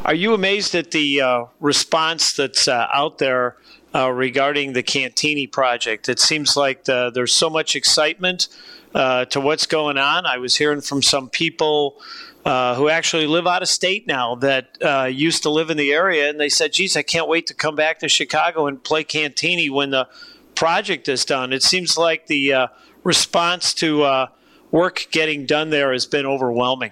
Are you amazed at the response that's out there regarding the Cantini project? It seems like there's so much excitement to what's going on. I was hearing from some people who actually live out of state now that used to live in the area, and they said, geez, I can't wait to come back to Chicago and play Cantini when the project is done. It seems like the response to work getting done there has been overwhelming.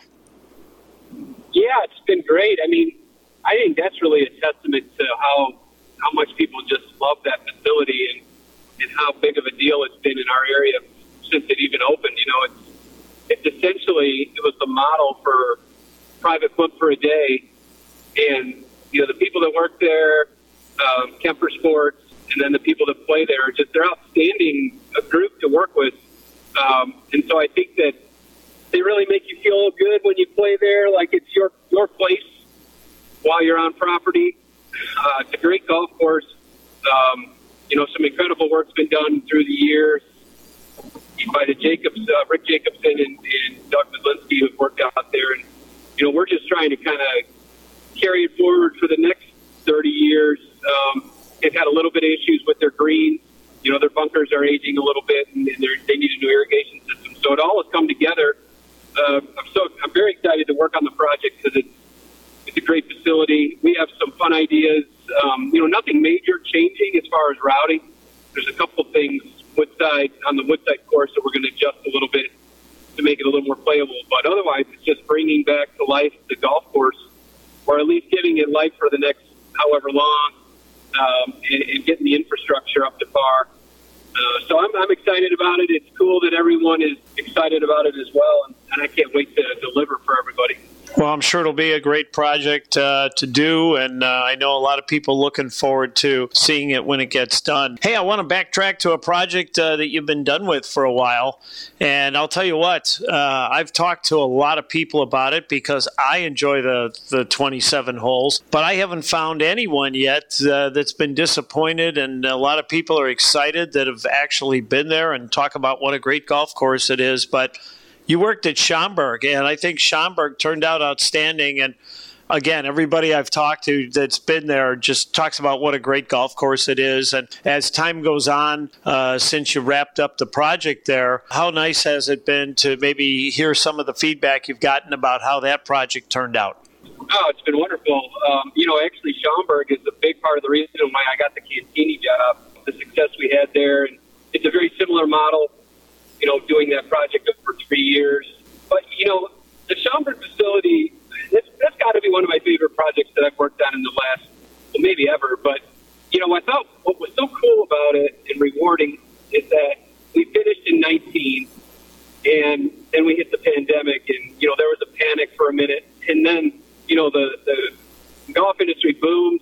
Yeah, it's been great. I mean, I think that's really a testament to how much people just love that facility and how big of a deal it's been in our area since it even opened. You know, it's essentially, it was the model for private book for a day. And, you know, the people that work there, Kemper Sports, and then the people that play there, they're outstanding a group to work with. And so I think that they really make you feel good when you play there, like it's your place while you're on property. It's a great golf course. You know, some incredible work's been done through the years by the Rick Jacobson and Doug Kozlinski who've worked out there. And, you know, we're just trying to kind of carry it forward for the next 30 years. They've had a little bit of issues with their greens. You know, their bunkers are aging a little bit, and they need a new irrigation system. So it all has come together. I'm very excited to work on the project because it's a great facility. We have some fun ideas. You know, nothing major changing as far as routing. There's a couple things on the Woodside course that we're going to adjust a little bit to make it a little more playable. But otherwise, it's just bringing back to life the golf course, or at least giving it life for the next however long, and getting the infrastructure up to par. So I'm excited about it. It's cool that everyone is excited about it as well, and I can't wait to deliver for everybody. Well, I'm sure it'll be a great project to do, and I know a lot of people looking forward to seeing it when it gets done. Hey, I want to backtrack to a project that you've been done with for a while, and I'll tell you what, I've talked to a lot of people about it because I enjoy the 27 holes, but I haven't found anyone yet that's been disappointed, and a lot of people are excited that have actually been there and talk about what a great golf course it is. But you worked at Schaumburg, and I think Schaumburg turned out outstanding. And again, everybody I've talked to that's been there just talks about what a great golf course it is. And as time goes on, since you wrapped up the project there, how nice has it been to maybe hear some of the feedback you've gotten about how that project turned out? Oh, it's been wonderful. You know, actually, Schaumburg is a big part of the reason why I got the Cantini job, the success we had there. And it's a very similar model, you know, doing that project for 3 years. But, you know, the Schaumburg facility, that's got to be one of my favorite projects that I've worked on in the last, well, maybe ever. But, you know, I thought what was so cool about it and rewarding is that we finished in 19, and then we hit the pandemic, and, you know, there was a panic for a minute. And then, you know, the golf industry boomed,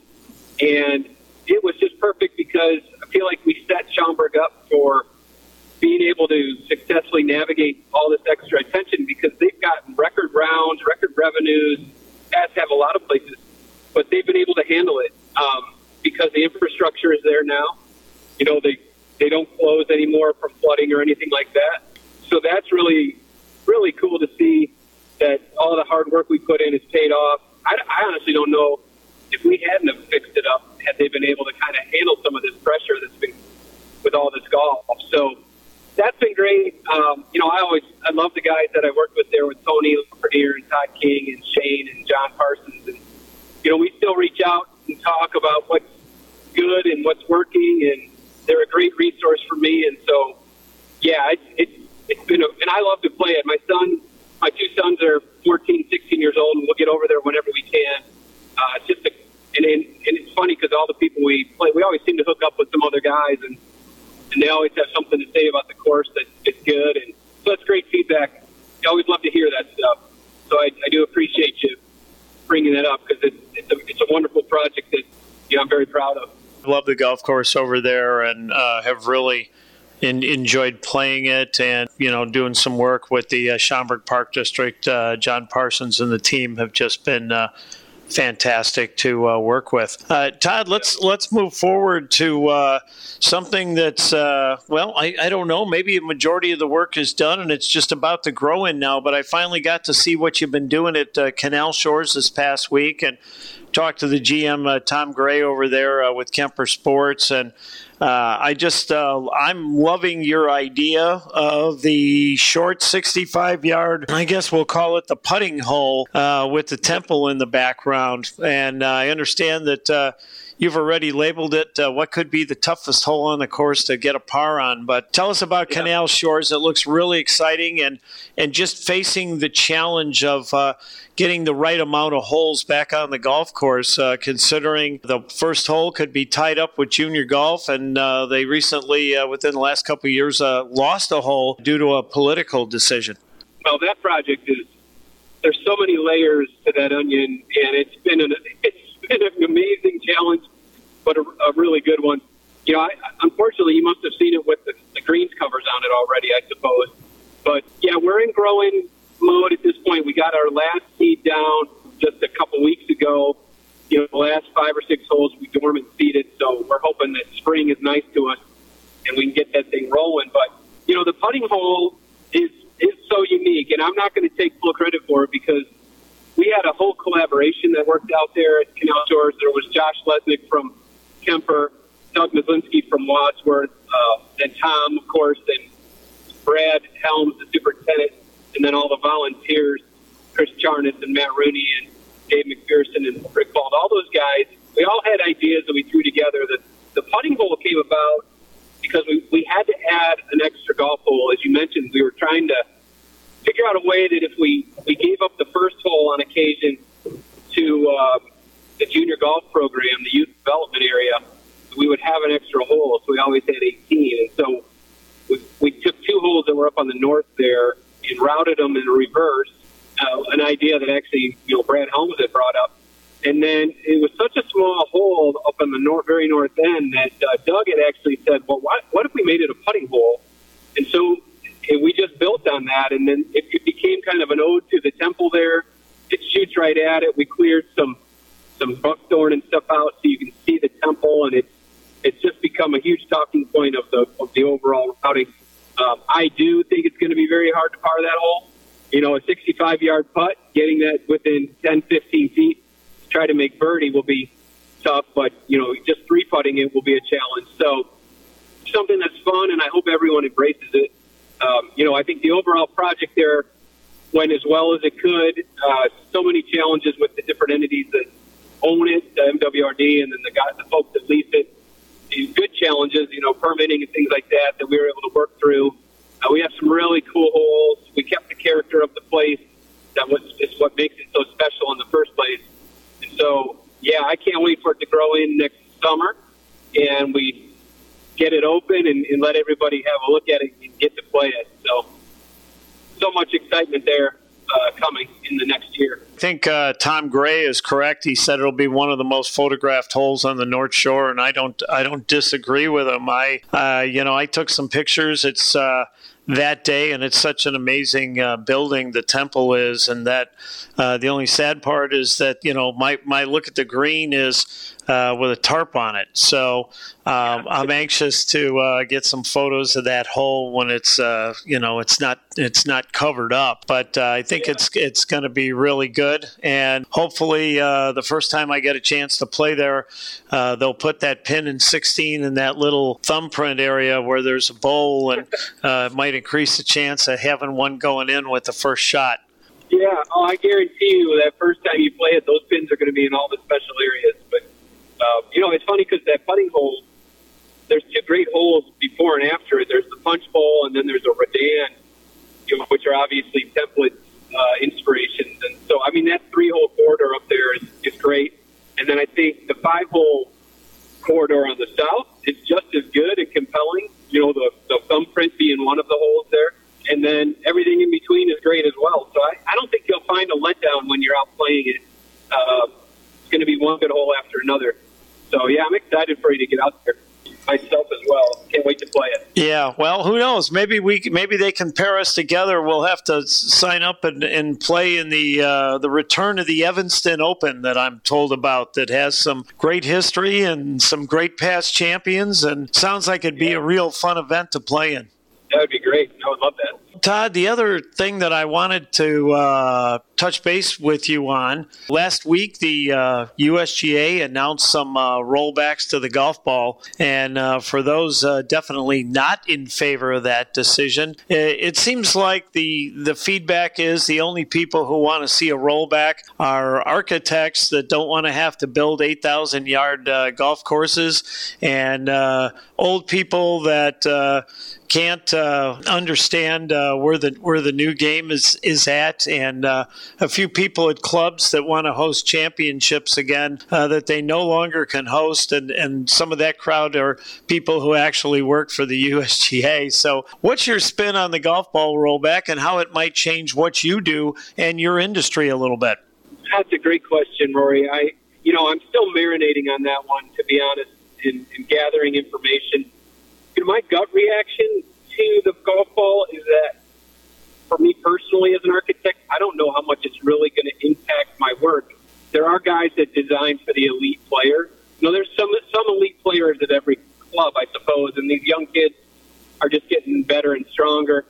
and it was just perfect because I feel like we set Schaumburg up for being able to successfully navigate all this extra attention because they've gotten record rounds, record revenues, as have a lot of places, but they've been able to handle it because the infrastructure is there now. You know, they don't close anymore from flooding or anything like that. So that's really, really cool to see that all the hard work we put in is paid off. I honestly don't know if we hadn't have fixed it up, had they been able to kind of handle some of this pressure that's been with all this golf. So that's been great. You know, I love the guys that I worked with there with Tony Pernier and Todd King and Shane and John Parsons. And, you know, we still reach out and talk about what's good and what's working, and they're a great resource for me. And so, yeah, it's been and I love to play it. My two sons are 14, 16 years old, and we'll get over there whenever we can. And it's funny because all the people we play, we always seem to hook up with some other guys, and they always have something to say about the course that it's good. And so that's great feedback. I always love to hear that stuff. So I do appreciate you bringing that up because it's a wonderful project that, you know, I'm very proud of. I love the golf course over there and have really enjoyed playing it and, you know, doing some work with the Schaumburg Park District. John Parsons and the team have just been fantastic to work with. Todd, let's move forward to something that's, I don't know, maybe a majority of the work is done and it's just about to grow in now, but I finally got to see what you've been doing at Canal Shores this past week and talked to the GM, Tom Gray, over there with Kemper Sports, and I'm loving your idea of the short 65-yard, I guess we'll call it the putting hole, with the temple in the background. And I understand that you've already labeled it what could be the toughest hole on the course to get a par on. But tell us about Canal Shores. It looks really exciting, and just facing the challenge of getting the right amount of holes back on the golf course, considering the first hole could be tied up with junior golf, and they recently, within the last couple of years, lost a hole due to a political decision. Well, that project there's so many layers to that onion, and it's been an amazing challenge, but a really good one. You know, unfortunately, you must have seen it with the greens covers on it already, I suppose. But, yeah, we're in growing mode at this point. We got our last seed down just a couple weeks ago. You know, the last 5 or 6 holes we dormant seeded, so we're hoping that spring is nice to us and we can get that thing rolling. But, you know, the putting hole is so unique, and I'm not going to take full credit for it because we had a whole collaboration that worked out there at Canal Shores. There was Josh Lesnick from Kemper, Doug Mazlinski from Wadsworth, and Tom, of course, and Brad Helms, the superintendent, and then all the volunteers, Chris Charnas and Matt Rooney and Dave McPherson and Rick Bald, all those guys. We all had ideas that we threw together. The putting hole came about because we had to add an extra golf hole. As you mentioned, we were trying to figure out a way that if we gave up the first hole on occasion to the junior golf program, the youth development area, we would have an extra hole. So we always had 18. And so we took 2 holes that were up on the north there and routed them in reverse, an idea that actually, you know, Brad Helms had brought up. And then it was such a small hole up on the very north end that Doug had actually said, well, what if we made it a putting hole? And so we just built on that, and then it became kind of an ode to the temple there. It shoots right at it. We cleared some buckthorn and stuff out so you can see the temple, and it's just become a huge talking point of the overall routing. I do think it's going to be very hard to par that hole. You know, a 65-yard putt, getting that within 10, 15 feet to try to make birdie will be tough, but, you know, just 3-putting it will be a challenge. So something that's fun, and I hope everyone embraces it. You know, I think the overall project there went as well as it could. So many challenges with the different entities that own it, the MWRD, and then the folks that lease it. Good challenges, you know, permitting and things like that we were able to work through. We have some really cool holes. We kept the character of the place. It's what makes it so special in the first place. And so, yeah, I can't wait for it to grow in next summer, and we get it open and let everybody have a look at it and get to play it. So much excitement there coming in the next year. I think Tom Gray is correct. He said it'll be one of the most photographed holes on the North Shore, and I don't disagree with him. I took some pictures. It's that day, and it's such an amazing building the temple is, and that the only sad part is that, you know, my look at the green is with a tarp on it. So I'm anxious to get some photos of that hole when it's it's not covered up. But I think it's going to be really good, and hopefully the first time I get a chance to play there, they'll put that pin in 16 in that little thumbprint area where there's a bowl, and it might increase the chance of having one going in with the first shot. Yeah, I guarantee you that first time you play it, those pins are going to be in all the special areas. But, it's funny because that putting hole, there's 2 great holes before and after it. There's the punch bowl, and then there's a Redan, which are obviously template inspirations. And so, I mean, that 3-hole corridor up there is great. And then I think the 5-hole corridor on the south is just as good and compelling, the thumbprint being one of the holes there. And then everything in between is great as well. So I don't think you'll find a letdown when you're out playing it. It's going to be one good hole after another. So, yeah, I'm excited for you to get out there myself as well. Can't wait to play it. Yeah, well, who knows? Maybe they can pair us together. We'll have to sign up and play in the return of the Evanston Open that I'm told about. That has some great history and some great past champions, and sounds like it'd be a real fun event to play in. That would be great. I would love that. Todd, the other thing that I wanted to touch base with you on, last week the USGA announced some rollbacks to the golf ball, and for those definitely not in favor of that decision, it seems like the feedback is the only people who want to see a rollback are architects that don't want to have to build 8,000-yard golf courses, and old people that can't understand where the new game is at, and a few people at clubs that want to host championships again that they no longer can host, and some of that crowd are people who actually work for the USGA. So what's your spin on the golf ball rollback and how it might change what you do and your industry a little bit? That's a great question, Rory. I'm still marinating on that one, to be honest, in gathering information. My gut reaction to the golf ball is that, for me personally as an architect, I don't know how much it's really going to impact my work. There are guys that design for the elite player. There's some elite players at every club, I suppose, and these young kids are just getting better and stronger.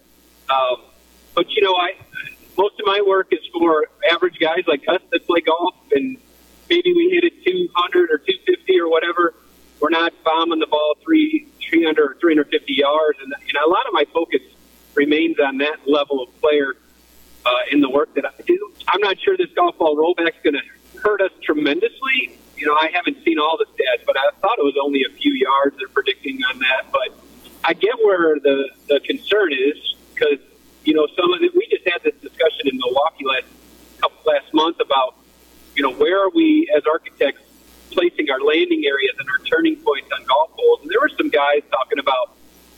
But most of my work is for average guys like us that play golf, and maybe we hit it 200 or 250 or whatever. We're not bombing the ball 300 or 350 yards, and a lot of my focus remains on that level of player in the work that I do. I'm not sure this golf ball rollback is going to hurt us tremendously. I haven't seen all the stats, but I thought it was only a few yards they're predicting on that. But I get where the concern is, because some of it. We just had this discussion in Milwaukee last month about where are we as architects placing our landing areas and our turning points on golf holes. And there were some guys talking about,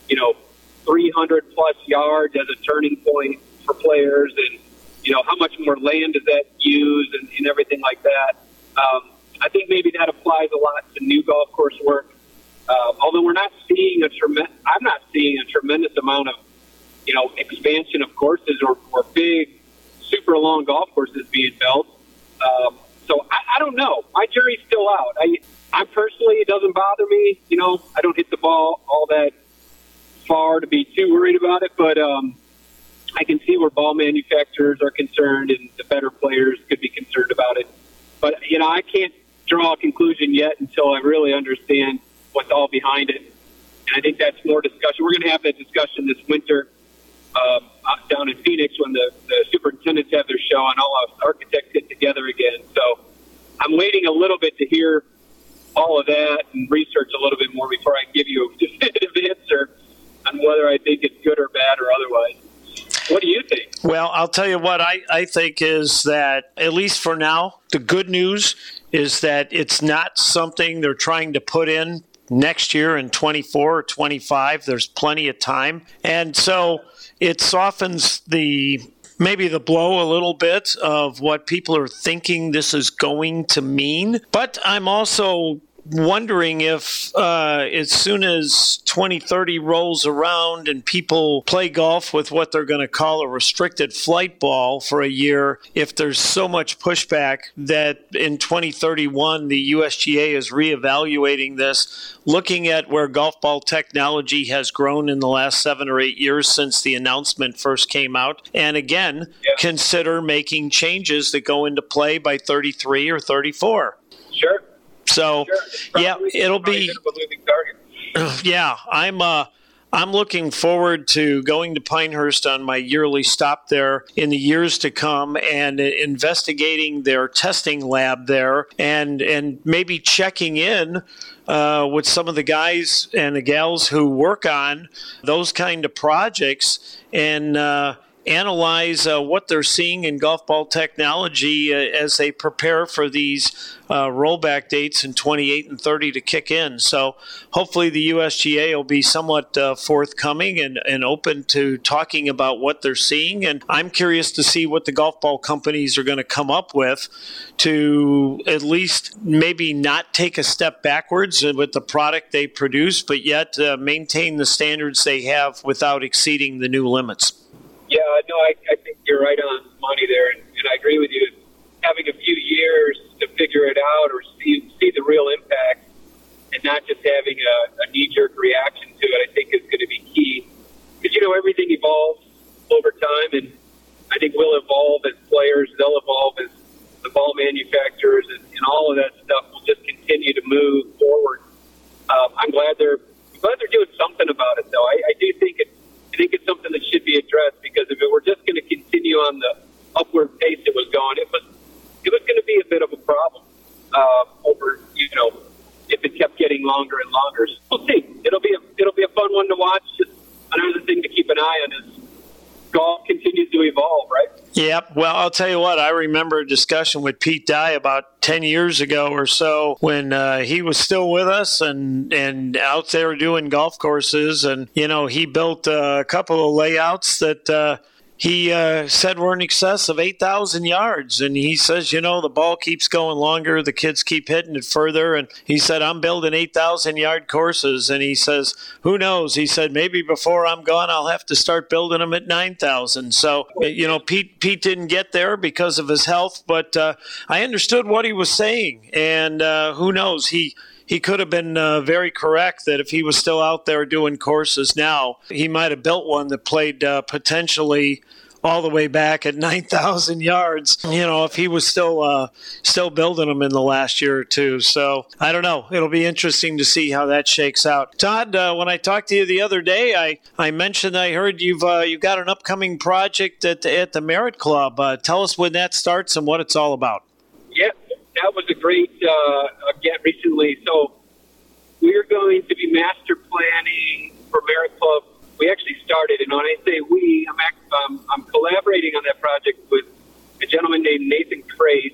300 plus yards as a turning point for players, and, how much more land does that use and everything like that. I think maybe that applies a lot to new golf course work. Although we're not seeing I'm not seeing a tremendous amount of, expansion of courses or big, super long golf courses being built. So I don't know. My jury's still out. I personally, it doesn't bother me. I don't hit the ball all that far to be too worried about it, but I can see where ball manufacturers are concerned and the better players could be concerned about it. But, I can't draw a conclusion yet until I really understand what's all behind it. And I think that's more discussion. We're going to have that discussion this winter down in Phoenix when the superintendents have their show and all of architects get together again. So I'm waiting a little bit to hear all of that and research a little bit more before I give you a definitive answer on whether I think it's good or bad or otherwise. What do you think? Well, I'll tell you what I think is that, at least for now, the good news is that it's not something they're trying to put in next year in 24 or 25. There's plenty of time. And so it softens maybe the blow a little bit of what people are thinking this is going to mean. But I'm also wondering if as soon as 2030 rolls around and people play golf with what they're going to call a restricted flight ball for a year, if there's so much pushback that in 2031 the USGA is reevaluating this, looking at where golf ball technology has grown in the last 7 or 8 years since the announcement first came out, and again, consider making changes that go into play by 33 or 34. Sure. So, it'll be. Yeah, I'm looking forward to going to Pinehurst on my yearly stop there in the years to come and investigating their testing lab there and maybe checking in with some of the guys and the gals who work on those kind of projects and analyze what they're seeing in golf ball technology as they prepare for these rollback dates in 28 and 30 to kick in. So hopefully the USGA will be somewhat forthcoming and open to talking about what they're seeing. And I'm curious to see what the golf ball companies are going to come up with to at least maybe not take a step backwards with the product they produce, but yet maintain the standards they have without exceeding the new limits. Yeah, no, I think you're right on money there, and I agree with you. Having a few years to figure it out or see the real impact and not just having a knee-jerk reaction to it, I think is going to be key. Because, everything evolves over time, and I think we'll evolve as players, they'll evolve as the ball manufacturers, and all of that stuff will just continue to move forward. I'm glad they're doing something about it, though. I do think it's something that should be addressed, because if it were just going to continue on the upward pace it was going, it was going to be a bit of a problem over, if it kept getting longer and longer. So we'll see. It'll be a fun one to watch. Just another thing to keep an eye on is golf continues to evolve, right? Yep. Well, I'll tell you what, I remember a discussion with Pete Dye about 10 years ago or so when he was still with us and out there doing golf courses. And, he built a couple of layouts that he said were in excess of 8,000 yards. And he says, the ball keeps going longer. The kids keep hitting it further. And he said, I'm building 8,000-yard courses. And he says, who knows? He said, maybe before I'm gone, I'll have to start building them at 9,000. So, Pete didn't get there because of his health. But I understood what he was saying. And who knows? He could have been very correct that if he was still out there doing courses now, he might have built one that played potentially all the way back at 9,000 yards, if he was still building them in the last year or two. So I don't know. It'll be interesting to see how that shakes out. Todd, when I talked to you the other day, I mentioned I heard you've got an upcoming project at the Merit Club. Tell us when that starts and what it's all about. Yeah. That was a great get recently. So we're going to be master planning for Merit Club. We actually started, and when I say we, I'm collaborating on that project with a gentleman named Nathan Craze.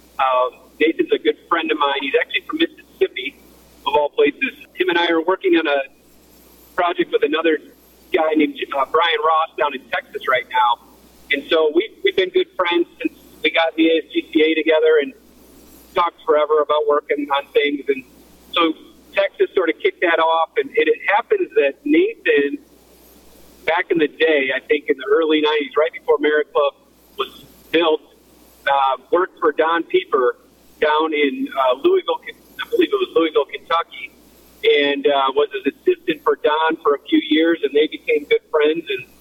Nathan's a good friend of mine. He's actually from Mississippi, of all places. Him and I are working on a project with another guy named Brian Ross down in Texas right now. And so we've been good friends since we got the ASGCA together and talked forever about working on things. And so Texas sort of kicked that off. And it happens that Nathan, back in the day, I think in the early 90s, right before Merit Club was built, worked for Don Pieper down in Louisville, I believe it was Louisville, Kentucky, and was his assistant for Don for a few years, and they became good friends,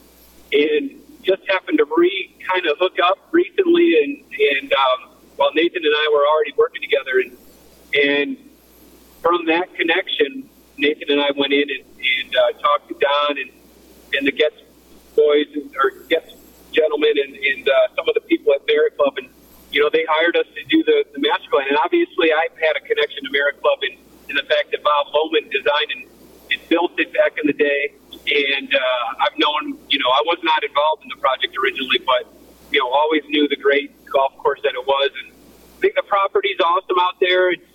and just happened to kind of hook up recently, and while Nathan and I were already working together, and from that connection, Nathan and I went in and talked to Don and the Getz boys or Getz gentlemen and some of the people at Merit Club, and they hired us to do the master plan. And obviously, I've had a connection to Merit Club in the fact that Bob Lohman designed and built it back in the day. And I've known, I was not involved in the project originally, but always knew the great golf course that it was. And I think the property's awesome out there. It's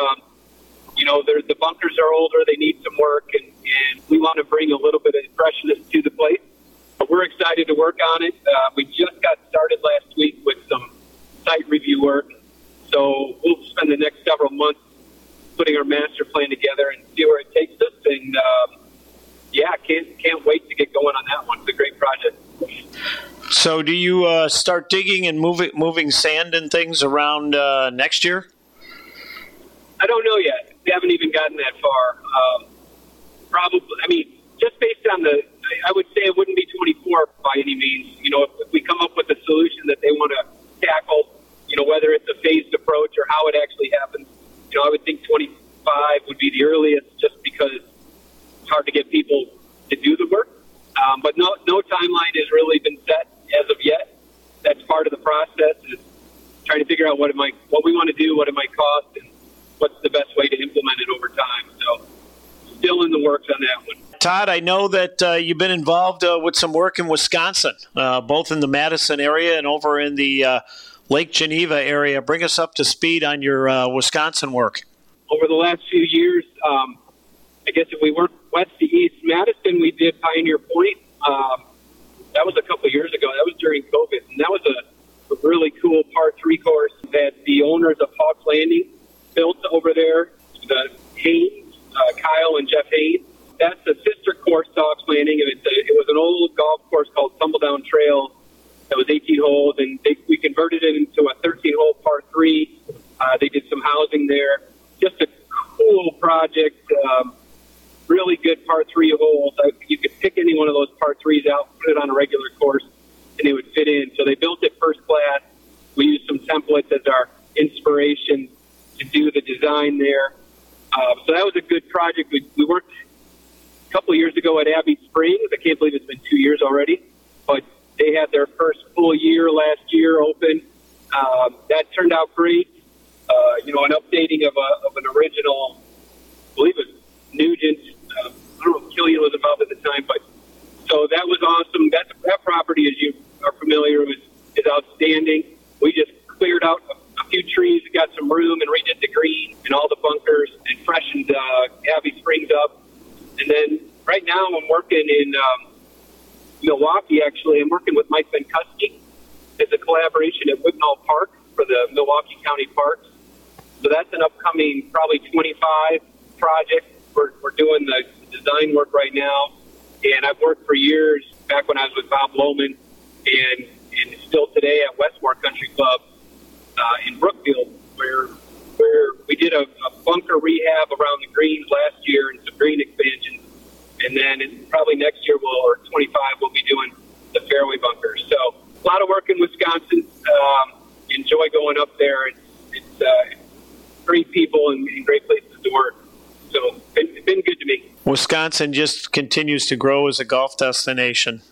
the bunkers are older; they need some work, and we want to bring a little bit of freshness to the place. But we're excited to work on it. We just got started last week with some site review work, so we'll spend the next several months putting our master plan together and see where it takes us. And can't wait to get going on that one. It's a great project. So, do you start digging and moving sand and things around next year? I don't know yet. We haven't even gotten that far. Probably, just based on I would say it wouldn't be 24 by any means. If we come up with a solution that they want to tackle, whether it's a phased approach or how it actually happens, I would think 25 would be the earliest, just because it's hard to get people to do the work. But no timeline has really been set as of yet. That's part of the process, is trying to figure out what we want to do, what it might cost, and what's the best way to implement it over time. So still in the works on that one. Todd, I know that you've been involved with some work in Wisconsin, both in the Madison area and over in the Lake Geneva area. Bring us up to speed on your Wisconsin work. Over the last few years, I guess if we work west to east, Madison, we did Pioneer Point. That was a couple of years ago. That was during COVID, and that was a really cool par 3 course that the owners of Hawks Landing built over there. The Haynes, Kyle and Jeff Haynes. That's a sister course to Hawks Landing, and it was an old golf course called Tumbledown Trail that was 18 holes, and we converted it into a 13-hole par 3. They did some housing there. Just a cool project. Really good par 3 holes. You could pick any one of those par 3s out, put it on a regular course, and it would fit in. So they built it first class. We used some templates as our inspiration to do the design there. So that was a good project. We worked a couple of years ago at Abbey Springs. I can't believe it's been 2 years already, but they had their first full year last year open. That turned out great. An updating of an original, I believe it was Nugent. I don't know if Killian was involved at the time, but so that was awesome. That property, as you are familiar with, is outstanding. We just cleared out a few trees, got some room, and redid the green and all the bunkers and freshened Abbey Springs up. And then right now I'm working in Milwaukee, actually. I'm working with Mike Benkuski. It's a collaboration at Wignall Park for the Milwaukee County Parks. So that's an upcoming probably 25 project. We're doing the design work right now. And I've worked for years back when I was with Bob Lohman and still today at Westmore Country Club in Brookfield, where we did a bunker rehab around the greens last year and some green expansions. And then probably next year, or 25, we'll be doing the fairway bunkers. So a lot of work in Wisconsin. Enjoy going up there. It's great people and great places to work. So it's been good to me. Wisconsin just continues to grow as a golf destination.